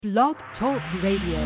Blog Talk Radio.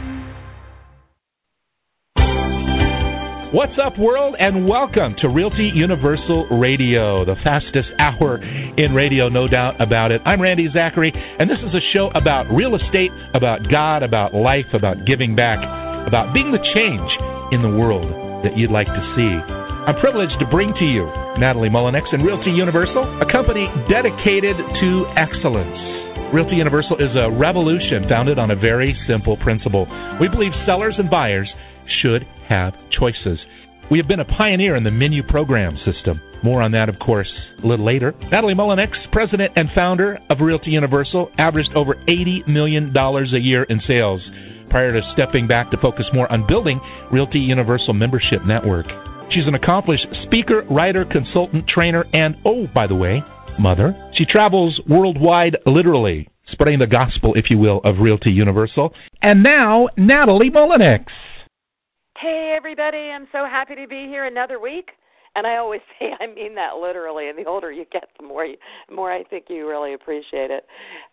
What's up, world, and welcome to Realty Universal Radio, the fastest hour in radio, no doubt about it. I'm Randy Zachary, and this is a show about real estate, about God, about life, about giving back, about being the change in the world that you'd like to see. I'm privileged to bring to you Natalie Mullinex and Realty Universal, a company dedicated to excellence. Realty Universal is a revolution founded on a very simple principle. We believe sellers and buyers should have choices. We have been a pioneer in the menu program system. More on that, of course, a little later. Natalie Mullinex, president and founder of Realty Universal, averaged over $80 million a year in sales prior to stepping back to focus more on building Realty Universal membership network. She's an accomplished speaker, writer, consultant, trainer, and, oh, by the way, mother. She travels worldwide, literally, spreading the gospel, if you will, of Realty Universal. And now, Natalie Mullinex. Hey, everybody. I'm so happy to be here another week. And I always say I mean that literally. And the older you get, the more I think you really appreciate it.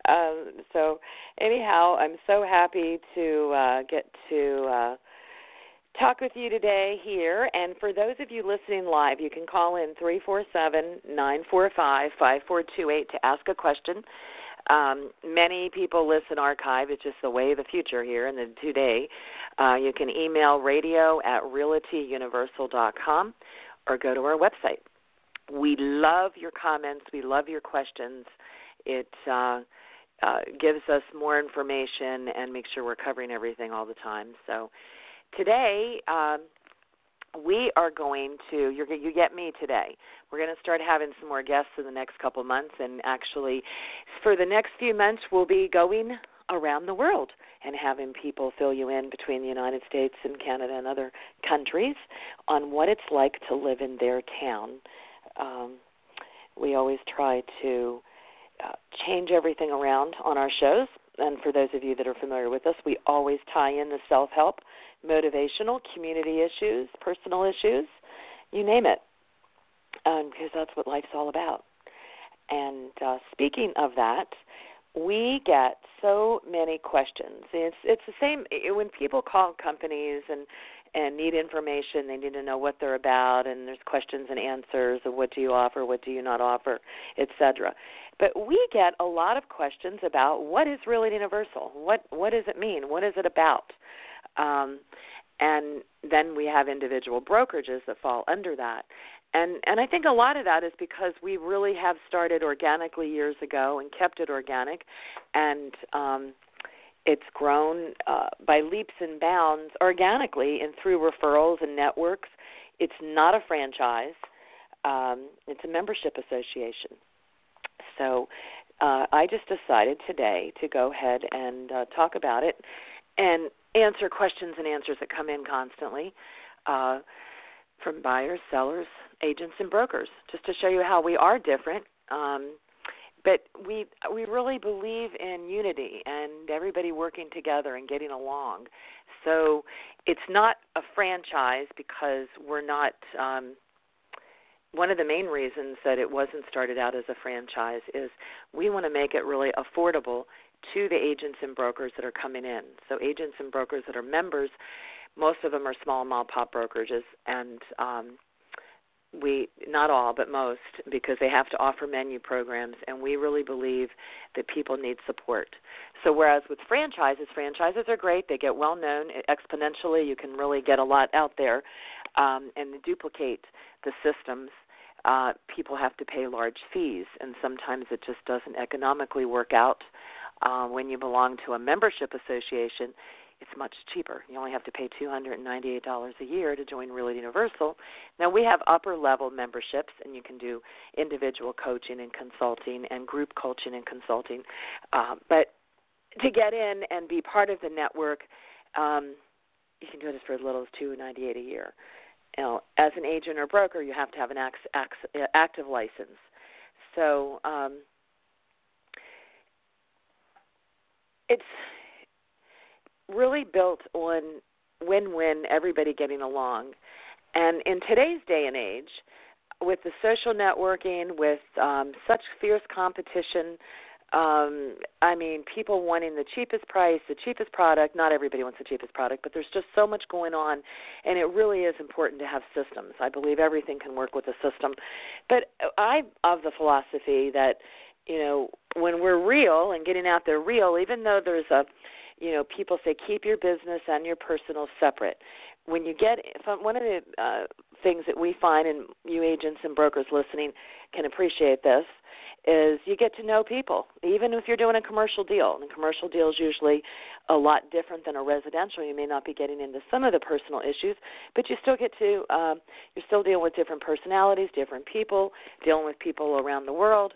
So anyhow, I'm so happy to get to talk with you today here. And for those of you listening live, you can call in 347-945-5428 to ask a question. Many people listen archive. It's just the way of the future here and the today. You can email radio@realtyuniversal.com or go to our website. We love your comments. We love your questions. It gives us more information and makes sure we're covering everything all the time. So today, we are going to, you get me today. We're going to start having some more guests in the next couple months, and actually for the next few months we'll be going around the world and having people fill you in between the United States and Canada and other countries on what it's like to live in their town. We always try to change everything around on our shows, and for those of you that are familiar with us, we always tie in the self-help, motivational, community issues, personal issues, you name it, because that's what life's all about. And speaking of that, we get so many questions. It's the same when people call companies and need information. They need to know what they're about, and there's questions and answers of what do you offer, what do you not offer, etc. But we get a lot of questions about what is Realty Universal? What does it mean? What is it about? And then we have individual brokerages that fall under that. And I think a lot of that is because we really have started organically years ago and kept it organic, and it's grown by leaps and bounds organically and through referrals and networks. It's not a franchise. It's a membership association. So I just decided today to go ahead and talk about it and answer questions and answers that come in constantly from buyers, sellers, agents, and brokers, just to show you how we are different. But we really believe in unity and everybody working together and getting along. So it's not a franchise because we're not one of the main reasons that it wasn't started out as a franchise is we want to make it really affordable to the agents and brokers that are coming in. So agents and brokers that are members, most of them are small mom-pop brokerages, and we, not all, but most, because they have to offer menu programs, and we really believe that people need support. So whereas with franchises are great. They get well-known exponentially. You can really get a lot out there and duplicate the systems. People have to pay large fees, and sometimes it just doesn't economically work out. When you belong to a membership association, it's much cheaper. You only have to pay $298 a year to join Realty Universal. Now, we have upper-level memberships, and you can do individual coaching and consulting and group coaching and consulting. But to get in and be part of the network, you can do this for as little as $298 a year. You know, as an agent or broker, you have to have an active license. So it's really built on win-win, everybody getting along. And in today's day and age, with the social networking, with such fierce competition I mean, people wanting the cheapest price, the cheapest product. Not everybody wants the cheapest product, but there's just so much going on, and it really is important to have systems. I believe everything can work with a system. But I'm of the philosophy that, when we're real and getting out there real, even though there's people say keep your business and your personal separate. When you get one of the things that we find, and you agents and brokers listening can appreciate this, is you get to know people, even if you're doing a commercial deal. And a commercial deal is usually a lot different than a residential. You may not be getting into some of the personal issues, but you still get to, you're still dealing with different personalities, different people, dealing with people around the world.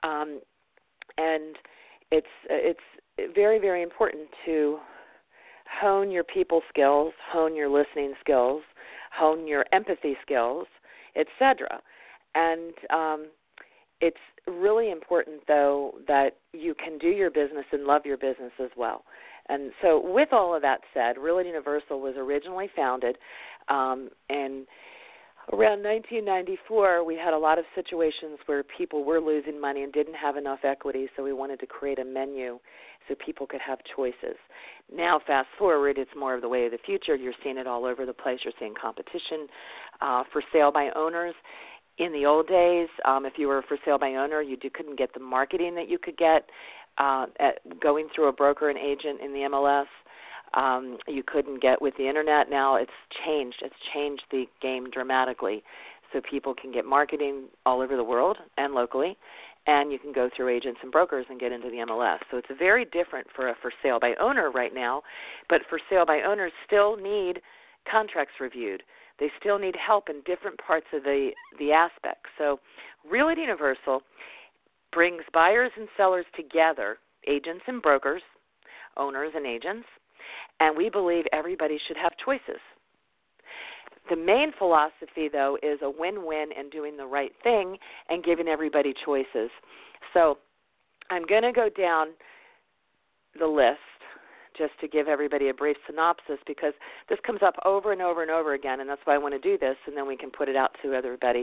And it's very, very important to hone your people skills, hone your listening skills, hone your empathy skills, etc. And it's really important, though, that you can do your business and love your business as well. And so with all of that said, Realty Universal was originally founded, and around 1994, we had a lot of situations where people were losing money and didn't have enough equity, so we wanted to create a menu so people could have choices. Now, fast forward, it's more of the way of the future. You're seeing it all over the place. You're seeing competition for sale by owners. In the old days, if you were for sale by owner, you couldn't get the marketing that you could get going through a broker and agent in the MLS. You couldn't get with the Internet. Now it's changed. It's changed the game dramatically. So people can get marketing all over the world and locally, and you can go through agents and brokers and get into the MLS. So it's very different for sale by owner right now, but for sale by owners still need contracts reviewed. They still need help in different parts of the aspects. So Realty Universal brings buyers and sellers together, agents and brokers, owners and agents, and we believe everybody should have choices. The main philosophy, though, is a win-win and doing the right thing and giving everybody choices. So I'm going to go down the list just to give everybody a brief synopsis, because this comes up over and over and over again, and that's why I want to do this, and then we can put it out to everybody,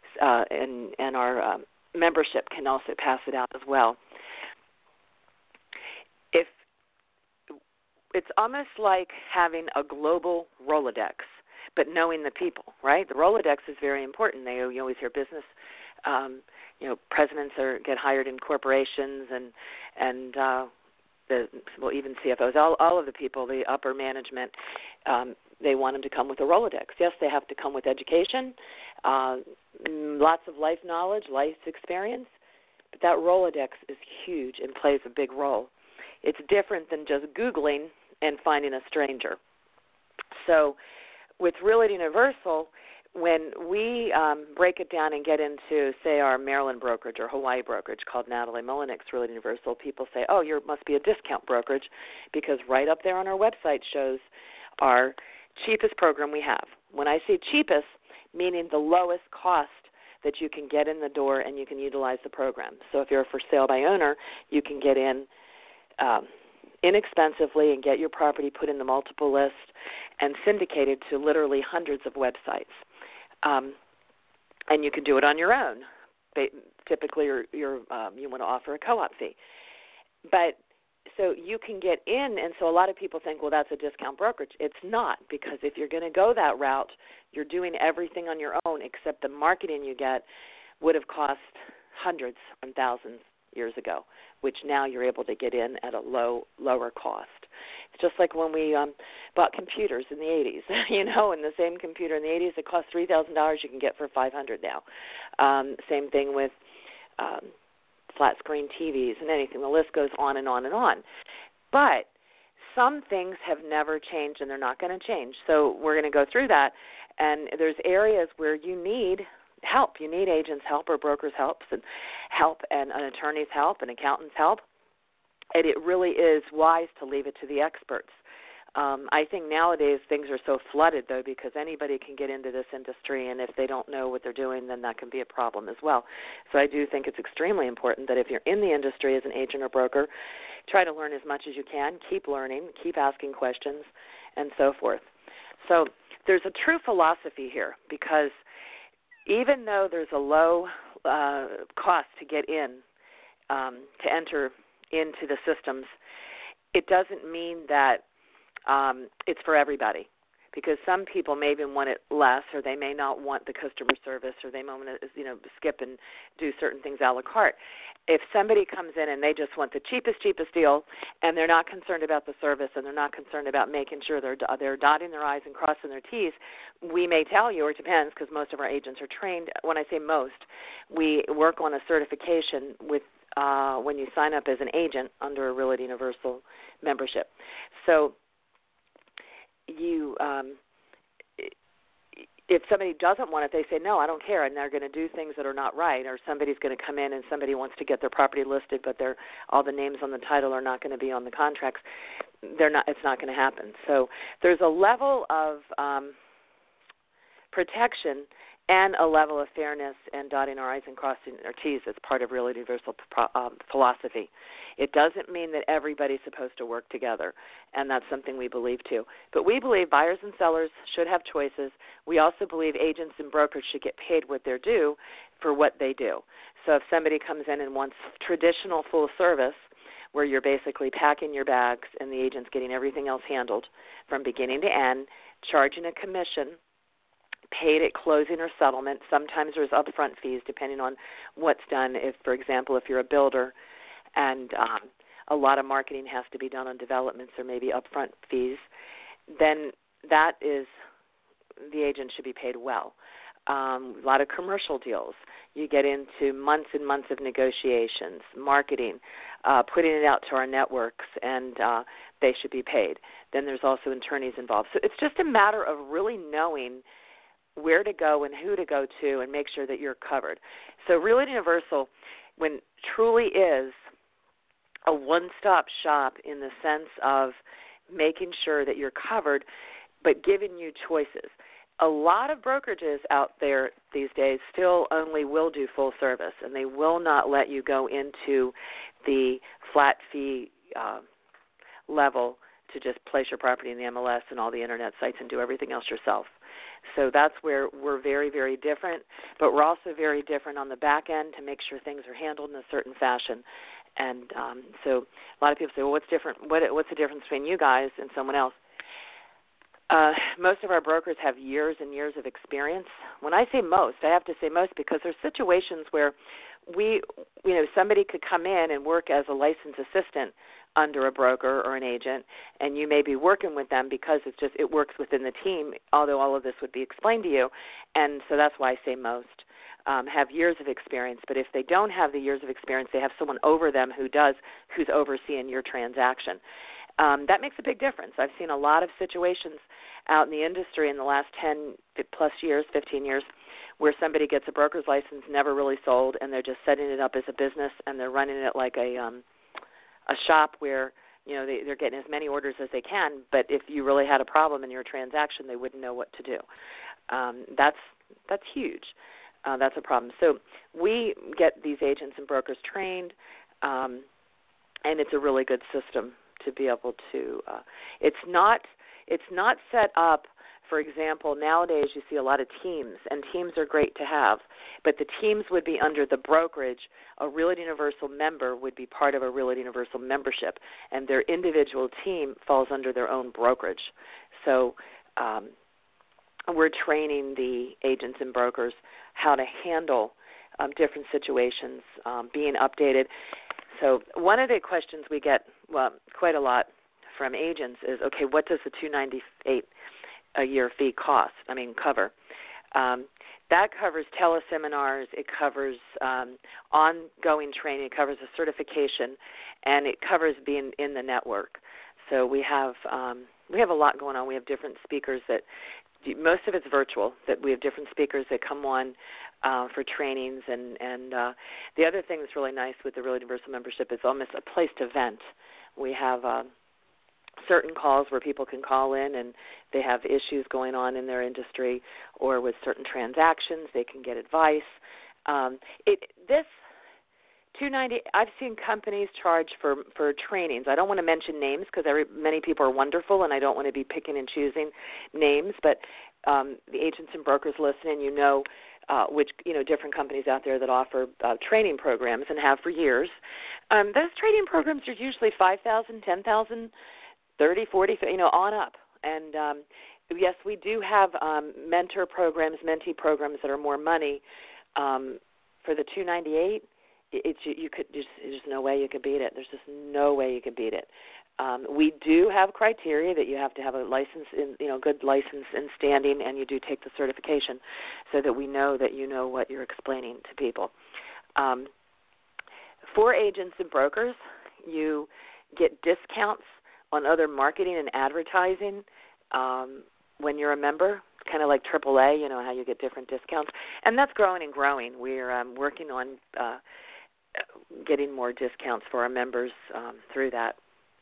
and our membership can also pass it out as well. If it's almost like having a global Rolodex, but knowing the people, right? The Rolodex is very important. You always hear business, presidents get hired in corporations, and even CFOs, all of the people, the upper management, they want them to come with a Rolodex. Yes, they have to come with education, lots of life knowledge, life experience, but that Rolodex is huge and plays a big role. It's different than just Googling and finding a stranger. So with Realty Universal, when we break it down and get into, say, our Maryland brokerage or Hawaii brokerage called Natalie Mullenix Realty Universal, people say, oh, you must be a discount brokerage, because right up there on our website shows our cheapest program we have. When I say cheapest, meaning the lowest cost that you can get in the door and you can utilize the program. So if you're for sale by owner, you can get in inexpensively and get your property put in the multiple list and syndicated to literally hundreds of websites. And you can do it on your own. Typically, you want to offer a co-op fee. But so you can get in, and so a lot of people think, well, that's a discount brokerage. It's not, because if you're going to go that route, you're doing everything on your own, except the marketing you get would have cost hundreds and thousands years ago, which now you're able to get in at a lower cost. It's just like when we bought computers in the 80s, and the same computer in the 80s that cost $3,000 you can get for $500 now. Same thing with flat screen TVs and anything. The list goes on and on and on. But some things have never changed, and they're not going to change. So we're going to go through that, and there's areas where you need help. You need agents' help or brokers' help, and an attorney's help, and accountant's help. And it really is wise to leave it to the experts. I think nowadays things are so flooded, though, because anybody can get into this industry, and if they don't know what they're doing, then that can be a problem as well. So I do think it's extremely important that if you're in the industry as an agent or broker, try to learn as much as you can, keep learning, keep asking questions, and so forth. So there's a true philosophy here, because even though there's a low cost to get in, to enter into the systems, it doesn't mean that it's for everybody, because some people may even want it less, or they may not want the customer service, or they may want to skip and do certain things a la carte. If somebody comes in and they just want the cheapest deal, and they're not concerned about the service, and they're not concerned about making sure they're dotting their I's and crossing their T's, we may tell you, or it depends, because most of our agents are trained. When I say most, we work on a certification with when you sign up as an agent under a Realty Universal membership. So you if somebody doesn't want it, they say, no, I don't care, and they're going to do things that are not right, or somebody's going to come in and somebody wants to get their property listed, but all the names on the title are not going to be on the contracts. It's not going to happen. So there's a level of protection and a level of fairness and dotting our I's and crossing our T's as part of Realty Universal philosophy. It doesn't mean that everybody's supposed to work together, and that's something we believe too. But we believe buyers and sellers should have choices. We also believe agents and brokers should get paid what they're due for what they do. So if somebody comes in and wants traditional full service, where you're basically packing your bags and the agent's getting everything else handled from beginning to end, charging a commission, paid at closing or settlement. Sometimes there's upfront fees depending on what's done. If, for example, if you're a builder and a lot of marketing has to be done on developments or maybe upfront fees, then that is, the agent should be paid well. A lot of commercial deals. You get into months and months of negotiations, marketing, putting it out to our networks, and they should be paid. Then there's also attorneys involved. So it's just a matter of really knowing where to go and who to go to and make sure that you're covered. So Realty Universal, when truly is a one-stop shop in the sense of making sure that you're covered, but giving you choices. A lot of brokerages out there these days still only will do full service, and they will not let you go into the flat fee level to just place your property in the MLS and all the internet sites and do everything else yourself. So that's where we're very, very different, but we're also very different on the back end to make sure things are handled in a certain fashion. And so a lot of people say, well, what's different? What's the difference between you guys and someone else? Most of our brokers have years and years of experience. When I say most, I have to say most because there's situations where somebody could come in and work as a licensed assistant under a broker or an agent, and you may be working with them because it works within the team, although all of this would be explained to you. And so that's why I say most have years of experience. But if they don't have the years of experience, they have someone over them who's overseeing your transaction. That makes a big difference. I've seen a lot of situations out in the industry in the last 10-plus years, 15 years, where somebody gets a broker's license, never really sold, and they're just setting it up as a business, and they're running it like a shop where they're getting as many orders as they can. But if you really had a problem in your transaction, they wouldn't know what to do. That's huge. That's a problem. So we get these agents and brokers trained, and it's a really good system to be able to. It's not set up. For example, nowadays you see a lot of teams, and teams are great to have, but the teams would be under the brokerage. A Realty Universal member would be part of a Realty Universal membership, and their individual team falls under their own brokerage. So we're training the agents and brokers how to handle different situations, being updated. So one of the questions we get quite a lot from agents is, okay, what does the $298 a year fee cover? That covers teleseminars, it covers ongoing training, it covers a certification, and it covers being in the network. So we have a lot going on. We have different speakers most of it's virtual, that we have different speakers that come on for trainings, and the other thing that's really nice with the Realty Universal membership is almost a place to vent. We have certain calls where people can call in and they have issues going on in their industry or with certain transactions. They can get advice. This $290, I've seen companies charge for trainings. I don't want to mention names because many people are wonderful, and I don't want to be picking and choosing names. But the agents and brokers listening, which, different companies out there that offer training programs and have for years. Those training programs are usually $5,000, $10,000, $30,000, $40,000, on up. And yes, we do have mentor programs, mentee programs that are more money. For the $298, there's no way you could beat it. There's just no way you could beat it. We do have criteria that you have to have a license, good license in standing, and you do take the certification, so that we know that you know what you're explaining to people. For agents and brokers, you get discounts on other marketing and advertising when you're a member, kind of like AAA, how you get different discounts. And that's growing and growing. We're working on getting more discounts for our members through that.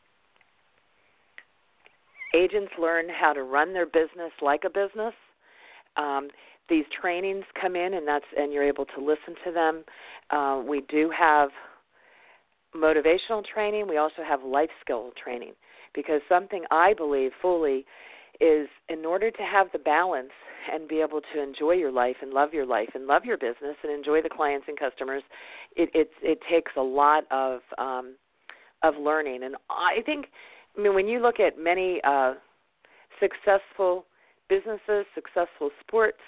Agents learn how to run their business like a business. These trainings come in, and you're able to listen to them. We do have motivational training. We also have life skill training, because something I believe fully is, in order to have the balance and be able to enjoy your life and love your business and enjoy the clients and customers, it takes a lot of learning. And I think, when you look at many successful businesses, successful sports,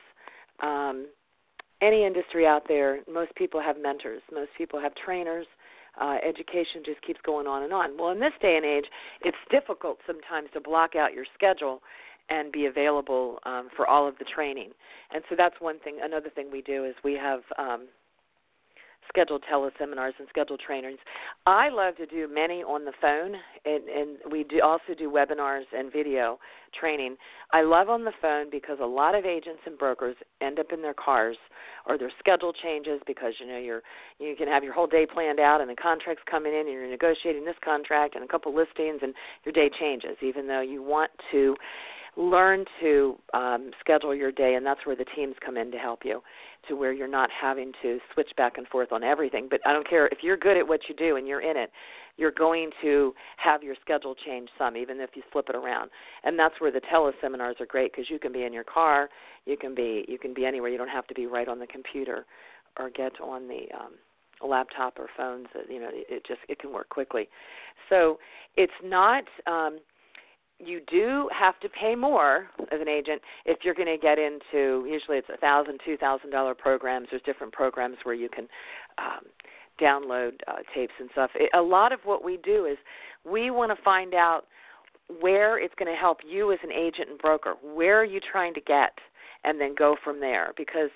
any industry out there, most people have mentors. Most people have trainers. Education just keeps going on and on. Well, in this day and age, it's difficult sometimes to block out your schedule and be available for all of the training. And so that's one thing. Another thing we do is we have scheduled teleseminars and scheduled trainings. I love to do many on the phone, and we also do webinars and video training. I love on the phone because a lot of agents and brokers end up in their cars, or their schedule changes because you can have your whole day planned out, and the contract's coming in, and you're negotiating this contract and a couple listings, and your day changes, even though you want to learn to schedule your day, and that's where the teams come in to help you, to where you're not having to switch back and forth on everything. But I don't care if you're good at what you do and you're in it, you're going to have your schedule change some, even if you flip it around. And that's where the teleseminars are great, because you can be in your car, you can be anywhere. You don't have to be right on the computer or get on the laptop or phones. It can work quickly. So it's not. You do have to pay more as an agent if you're going to get into, usually it's $1,000, $2,000 programs. There's different programs where you can download tapes and stuff. A lot of what we do is we want to find out where it's going to help you as an agent and broker. Where are you trying to get? And then go from there, because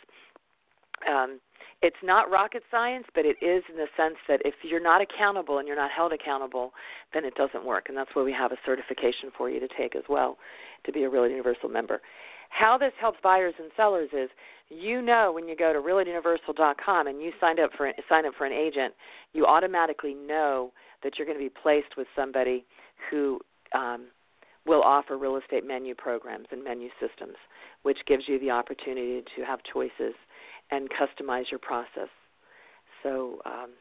it's not rocket science, but it is in the sense that if you're not accountable and you're not held accountable, then it doesn't work. And that's why we have a certification for you to take as well, to be a Realty Universal member. How this helps buyers and sellers is, when you go to realtyuniversal.com and you sign up for an agent, you automatically know that you're going to be placed with somebody who will offer real estate menu programs and menu systems, which gives you the opportunity to have choices and customize your process. So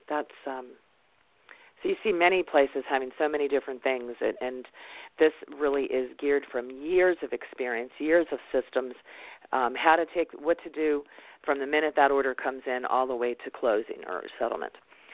so you see many places having so many different things, and this really is geared from years of experience, years of systems, what to do from the minute that order comes in all the way to closing or settlement.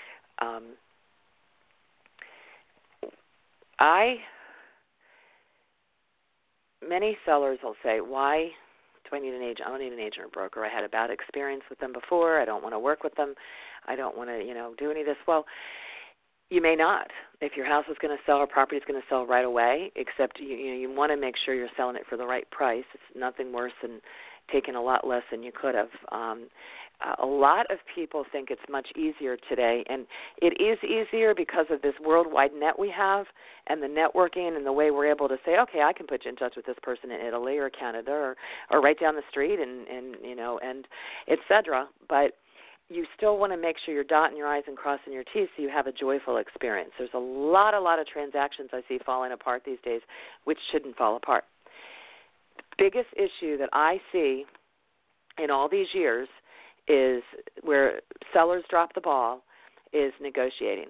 Many sellers will say, why do I need an agent? I don't need an agent or broker. I had a bad experience with them before. I don't want to work with them. I don't want to, do any of this. Well, you may not. If your house is going to sell or property is going to sell right away, except you want to make sure you're selling it for the right price. It's nothing worse than taking a lot less than you could have. A lot of people think it's much easier today, and it is easier because of this worldwide net we have and the networking and the way we're able to say, okay, I can put you in touch with this person in Italy or Canada or right down the street and et cetera. But you still want to make sure you're dotting your I's and crossing your T's so you have a joyful experience. There's a lot of transactions I see falling apart these days, which shouldn't fall apart. The biggest issue that I see in all these years is where sellers drop the ball is negotiating.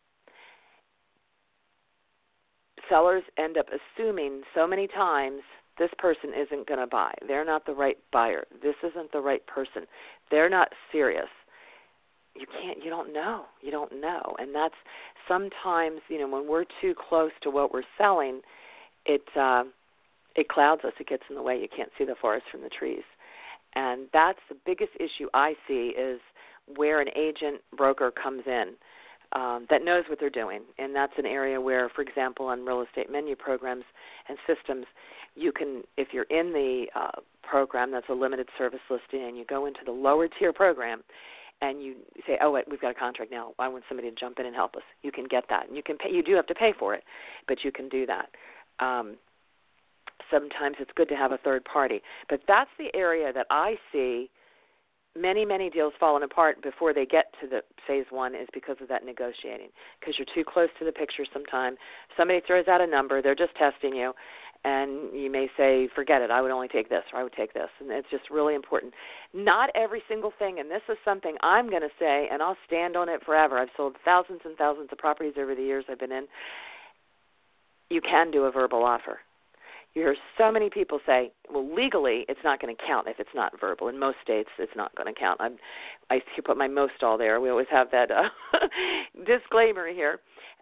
Sellers end up assuming so many times This person isn't going to buy. They're not the right buyer. This isn't the right person. They're not serious. You don't know. You don't know. And that's sometimes, when we're too close to what we're selling, it clouds us. It gets in the way. You can't see the forest from the trees. And that's the biggest issue I see, is where an agent broker comes in that knows what they're doing. And that's an area where, for example, on real estate menu programs and systems, you can, if you're in the program that's a limited service listing and you go into the lower tier program and you say, oh, wait, we've got a contract now, I want somebody to jump in and help us, you can get that. And you can pay, you do have to pay for it, but you can do that. Sometimes it's good to have a third party. But that's the area that I see many, many deals falling apart before they get to the phase one, is because of that negotiating, because you're too close to the picture sometimes. Somebody throws out a number, they're just testing you, and you may say, forget it, I would only take this, or I would take this. And it's just really important. Not every single thing, and this is something I'm going to say, and I'll stand on it forever. I've sold thousands and thousands of properties over the years I've been in. You can do a verbal offer. You hear so many people say, well, legally it's not going to count if it's not verbal. In most states, it's not going to count. I put my most all there. We always have that disclaimer here.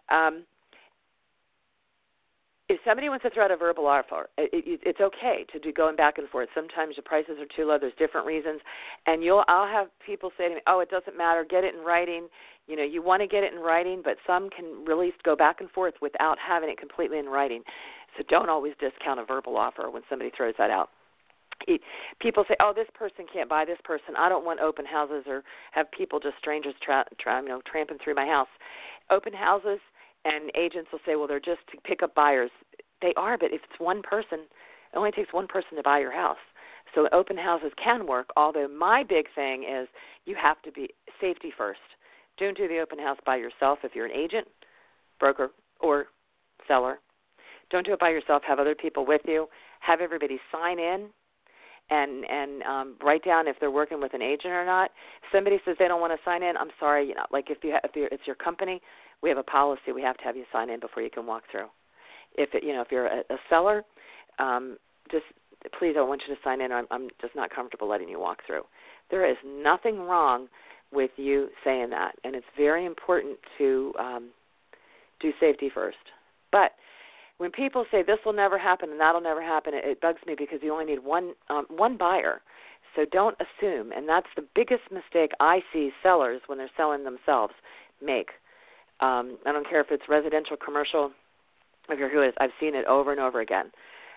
If somebody wants to throw out a verbal offer, it's okay to do going back and forth. Sometimes the prices are too low. There's different reasons. And I'll have people say to me, oh, it doesn't matter. Get it in writing. You want to get it in writing, but some can really go back and forth without having it completely in writing. So don't always discount a verbal offer when somebody throws that out. People say, oh, this person can't buy this person. I don't want open houses or have people, just strangers, tramping through my house. Open houses, and agents will say, well, they're just to pick up buyers. They are, but if it's one person, it only takes one person to buy your house. So open houses can work, although my big thing is you have to be safety first. Don't do the open house by yourself if you're an agent, broker, or seller. Don't do it by yourself. Have other people with you. Have everybody sign in and write down if they're working with an agent or not. If somebody says they don't want to sign in, I'm sorry. Like if it's your company, we have a policy. We have to have you sign in before you can walk through. If you're a seller, just please, I want you to sign in. I'm just not comfortable letting you walk through. There is nothing wrong with you saying that, and it's very important to do safety first. But when people say this will never happen and that'll never happen, it bugs me, because you only need one buyer. So don't assume, and that's the biggest mistake I see sellers when they're selling themselves make. I don't care if it's residential, commercial, if you're who it is. I've seen it over and over again.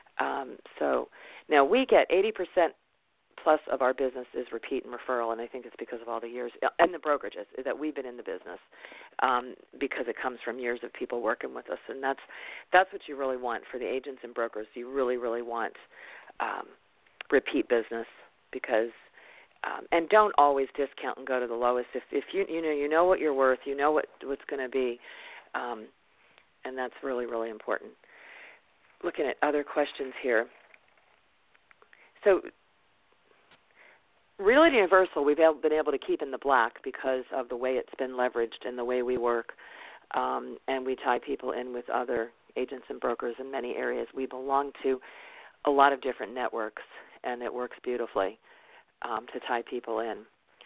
So now we get 80% plus of our business is repeat and referral, and I think it's because of all the years, and the brokerages, that we've been in the business, because it comes from years of people working with us, and that's what you really want for the agents and brokers. You really, really want repeat business, because and don't always discount and go to the lowest. If you know what you're worth, you know what's going to be, and that's really, really important. Looking at other questions here. So Realty Universal, we've been able to keep in the black because of the way it's been leveraged and the way we work, and we tie people in with other agents and brokers in many areas. We belong to a lot of different networks, and it works beautifully to tie people in.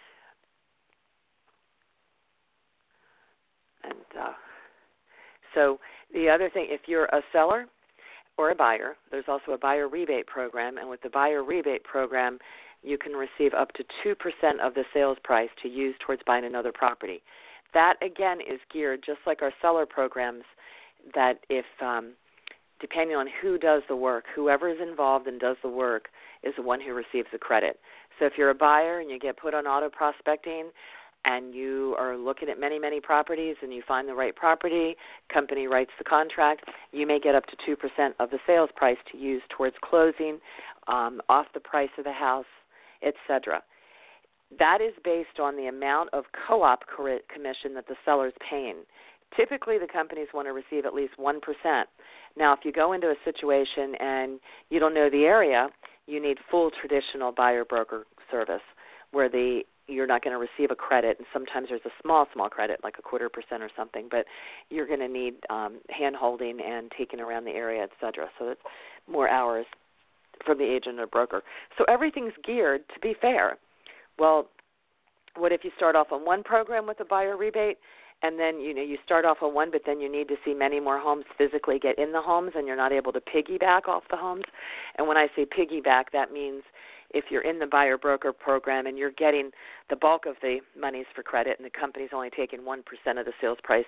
And so the other thing, if you're a seller or a buyer, there's also a buyer rebate program, and with the buyer rebate program, you can receive up to 2% of the sales price to use towards buying another property. That, again, is geared, just like our seller programs, that if, depending on who does the work, whoever is involved and does the work is the one who receives the credit. So if you're a buyer and you get put on auto prospecting and you are looking at many, many properties and you find the right property, company writes the contract, you may get up to 2% of the sales price to use towards closing, off the price of the house, etc. That is based on the amount of co-op commission that the seller is paying. Typically, the companies want to receive at least 1%. Now, if you go into a situation and you don't know the area, you need full traditional buyer-broker service where you're not going to receive a credit, and sometimes there's a small credit, like 0.25% or something, but you're going to need hand-holding and taking around the area, etc. So it's more hours. from the agent or broker. So everything's geared to be fair. Well, what if you start off on one program with a buyer rebate, and then you start off on one, but then you need to see many more homes physically get in the homes, and you're not able to piggyback off the homes? And when I say piggyback, that means if you're in the buyer broker program and you're getting the bulk of the monies for credit, and the company's only taking 1% of the sales price,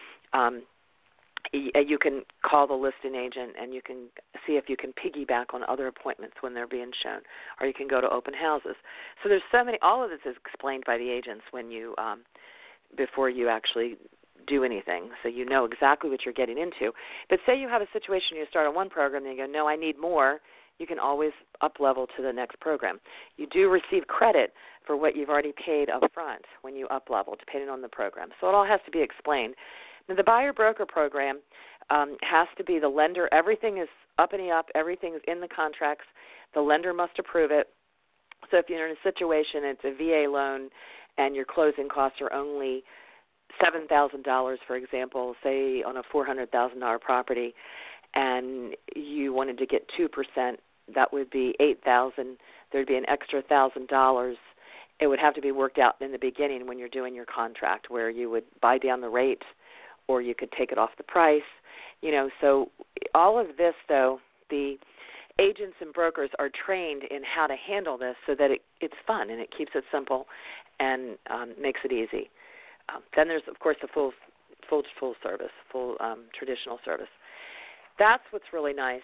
you can call the listing agent and you can see if you can piggyback on other appointments when they're being shown, or you can go to open houses. So there's so many. All of this is explained by the agents when you before you actually do anything, so you know exactly what you're getting into. But say you have a situation, you start on one program and you go, no, I need more. You can always up-level to the next program. You do receive credit for what you've already paid up front when you up-level, depending on the program. So it all has to be explained. Now, the buyer-broker program has to be the lender. Everything is up and up. Everything is in the contracts. The lender must approve it. So if you're in a situation, it's a VA loan, and your closing costs are only $7,000, for example, say on a $400,000 property, and you wanted to get 2%, that would be $8,000. There'd be an extra $1,000. It would have to be worked out in the beginning when you're doing your contract, where you would buy down the rate, or you could take it off the price. So all of this, though, the agents and brokers are trained in how to handle this so that it's fun and it keeps it simple and makes it easy. Then there's, of course, the full service, full traditional service. That's what's really nice.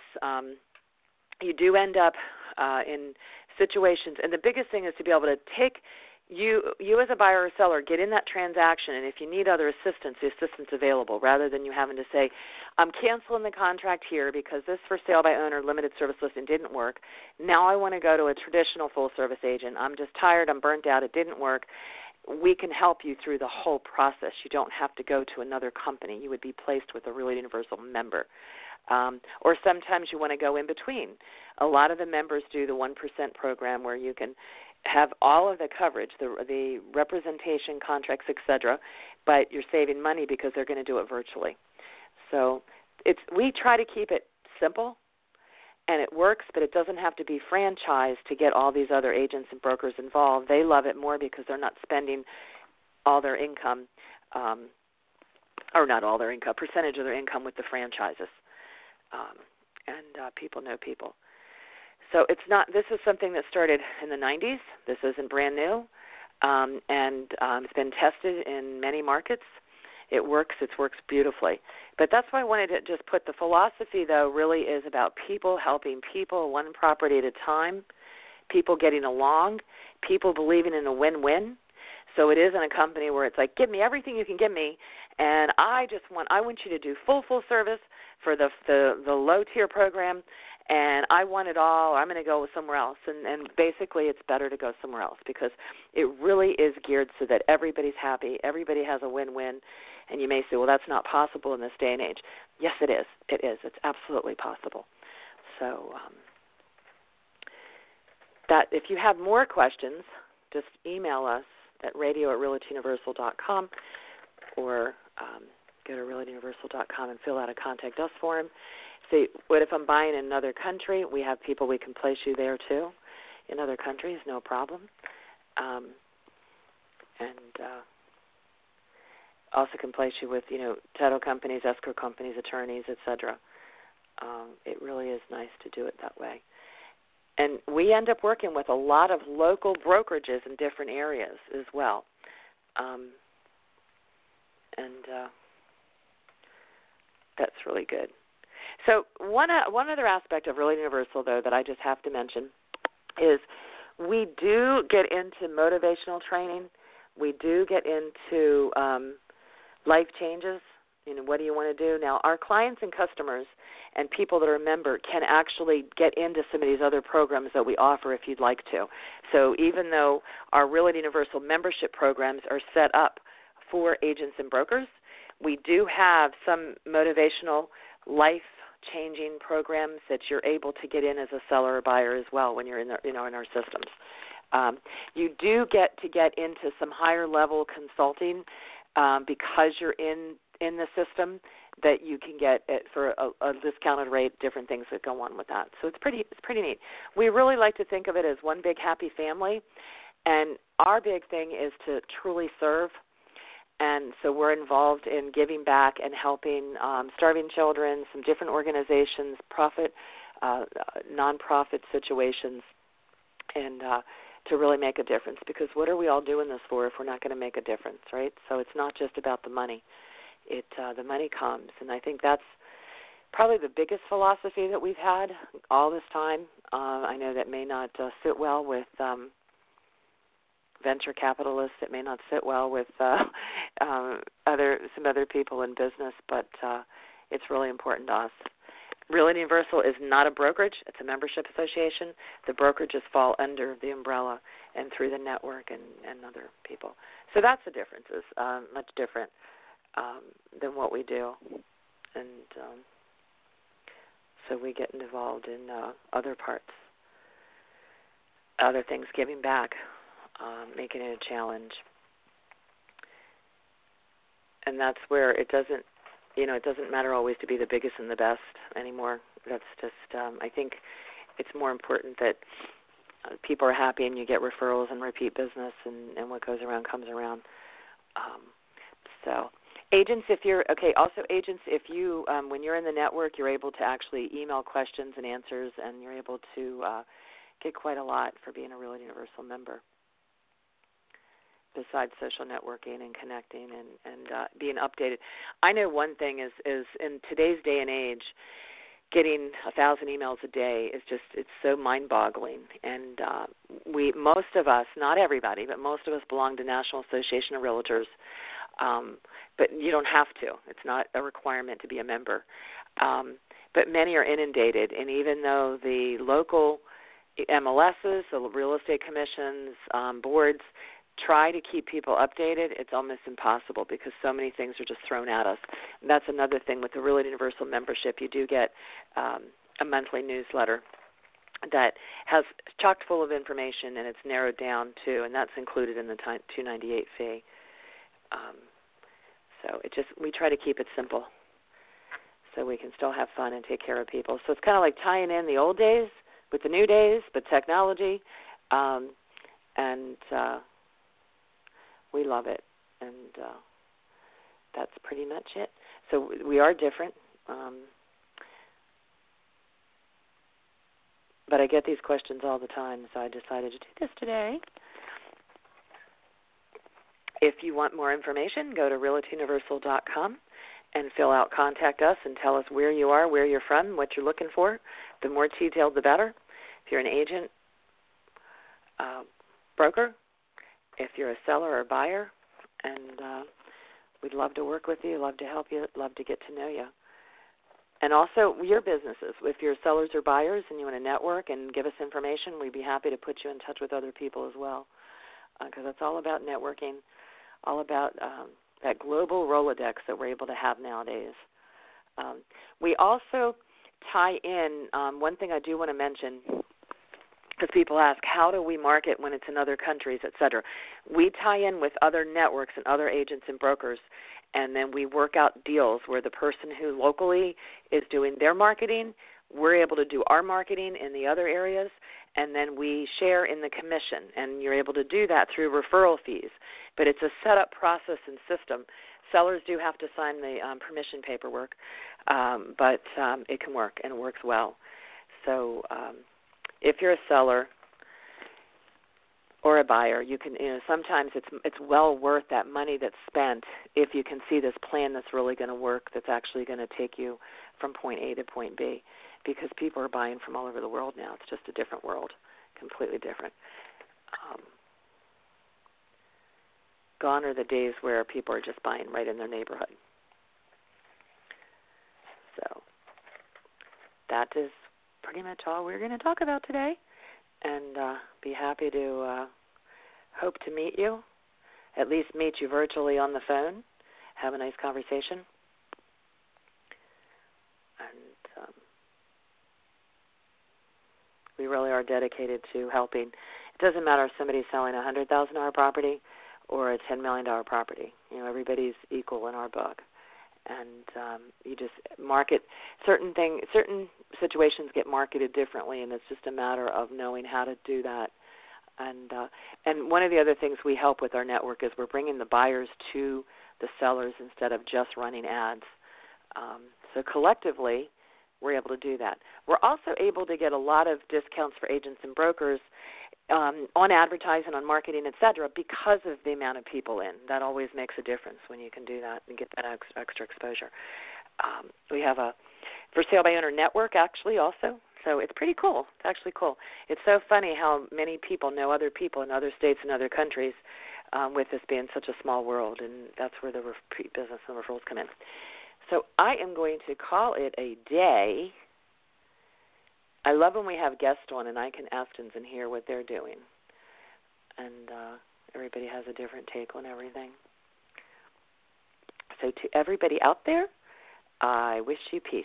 You do end up in situations, and the biggest thing is to be able to take you as a buyer or seller, get in that transaction, and if you need other assistance, the assistance available, rather than you having to say, I'm canceling the contract here because this for sale by owner limited service listing didn't work. Now I want to go to a traditional full-service agent. I'm just tired. I'm burnt out. It didn't work. We can help you through the whole process. You don't have to go to another company. You would be placed with a Realty Universal member. Or sometimes you want to go in between. A lot of the members do the 1% program, where you can have all of the coverage, the representation, contracts, etc., but you're saving money because they're going to do it virtually. So we try to keep it simple, and it works, but it doesn't have to be franchised to get all these other agents and brokers involved. They love it more because they're not spending all their income, or not all their income, percentage of their income with the franchises. And people know people. So this is something that started in the 90s. This isn't brand new. And it's been tested in many markets. It works beautifully. But that's why I wanted to just put the philosophy, though, really is about people helping people one property at a time, people getting along, people believing in a win-win. So it isn't a company where it's like, give me everything you can give me, and I want you to do full service for the low-tier program, and I want it all, or I'm going to go somewhere else. And basically it's better to go somewhere else because it really is geared so that everybody's happy, everybody has a win-win. And you may say, well, that's not possible in this day and age. Yes, it is. It is. It's absolutely possible. So that if you have more questions, just email us at radio@realtyuniversal.com or go to realtyuniversal.com and fill out a contact us form. See, what if I'm buying in another country? We have people we can place you there too. In other countries, no problem. Also can place you with, title companies, escrow companies, attorneys, etc. It really is nice to do it that way. And we end up working with a lot of local brokerages in different areas as well. That's really good. So one other aspect of Realty Universal, though, that I just have to mention is we do get into motivational training. We do get into life changes. What do you want to do? Now, our clients and customers and people that are a member can actually get into some of these other programs that we offer if you'd like to. So even though our Realty Universal membership programs are set up for agents and brokers, we do have some motivational life-changing programs that you're able to get in as a seller or buyer as well when you're in our systems. You do get into some higher-level consulting because you're in the system. that you can get it for a discounted rate, different things that go on with that. So it's pretty neat. We really like to think of it as one big happy family, and our big thing is to truly serve. And so we're involved in giving back and helping starving children, some different organizations, nonprofit situations, and to really make a difference. Because what are we all doing this for if we're not going to make a difference, right? So it's not just about the money. The money comes, and I think that's probably the biggest philosophy that we've had all this time. I know that may not sit well with venture capitalists. It may not sit well with some other people in business, but it's really important to us. Realty Universal is not a brokerage. It's a membership association. The brokerages fall under the umbrella and through the network and other people. So that's the difference. Is much different than what we do. And so we get involved in other parts, other things, giving back, making it a challenge. And that's where it doesn't matter always to be the biggest and the best anymore. That's just, I think it's more important that people are happy and you get referrals and repeat business, and what goes around comes around. So agents, if you, when you're in the network, you're able to actually email questions and answers, and you're able to get quite a lot for being a Realty Universal member, besides social networking and connecting and being updated. I know one thing is in today's day and age, getting 1,000 emails a day is just, it's so mind-boggling. And most of us, not everybody, but most of us belong to National Association of Realtors. But you don't have to. It's not a requirement to be a member. But many are inundated, and even though the local MLSs, the real estate commissions, boards, try to keep people updated, it's almost impossible because so many things are just thrown at us. And that's another thing with the Realty Universal membership. You do get a monthly newsletter that has chock full of information, and it's narrowed down too, and that's included in the $298 fee. So we try to keep it simple so we can still have fun and take care of people. So it's kind of like tying in the old days with the new days, but technology, and we love it, and that's pretty much it. So we are different, but I get these questions all the time, so I decided to do this today. If you want more information, go to realtyuniversal.com and fill out Contact Us and tell us where you are, where you're from, what you're looking for. The more detailed, the better. If you're an agent, broker, if you're a seller or buyer, and we'd love to work with you, love to help you, love to get to know you. And also your businesses. If you're sellers or buyers and you want to network and give us information, we'd be happy to put you in touch with other people as well, because it's all about networking, all about that global Rolodex that we're able to have nowadays. We also tie in, one thing I do want to mention, because people ask, how do we market when it's in other countries, et cetera? We tie in with other networks and other agents and brokers, and then we work out deals where the person who locally is doing their marketing, we're able to do our marketing in the other areas, and then we share in the commission, and you're able to do that through referral fees. But it's a set-up process and system. Sellers do have to sign the permission paperwork, but it can work, and it works well. So if you're a seller or a buyer, you can, sometimes it's well worth that money that's spent if you can see this plan that's really going to work, that's actually going to take you from point A to point B, because people are buying from all over the world now. It's just a different world, completely different. Gone are the days where people are just buying right in their neighborhood. So that is pretty much all we're going to talk about today, and be happy to hope to meet you, at least meet you virtually on the phone, have a nice conversation. And we really are dedicated to helping. It doesn't matter if somebody's selling a $100,000 property or a $10 million property. Everybody's equal in our book. and you just market certain situations get marketed differently, and it's just a matter of knowing how to do that. And one of the other things we help with our network is we're bringing the buyers to the sellers instead of just running ads. So collectively, we're able to do that. We're also able to get a lot of discounts for agents and brokers on advertising, on marketing, et cetera, because of the amount of people in. That always makes a difference when you can do that and get that extra exposure. We have a for sale by owner network actually also. So it's pretty cool. It's actually cool. It's so funny how many people know other people in other states and other countries with this being such a small world, and that's where the repeat business and referrals come in. So I am going to call it a day. I love when we have guests on and I can ask them and hear what they're doing. And everybody has a different take on everything. So to everybody out there, I wish you peace.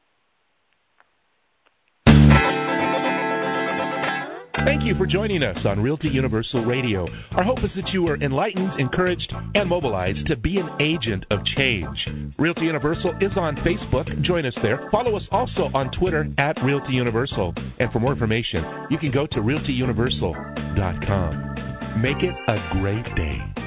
Thank you for joining us on Realty Universal Radio. Our hope is that you are enlightened, encouraged, and mobilized to be an agent of change. Realty Universal is on Facebook. Join us there. Follow us also on Twitter at Realty Universal. And for more information, you can go to realtyuniversal.com. Make it a great day.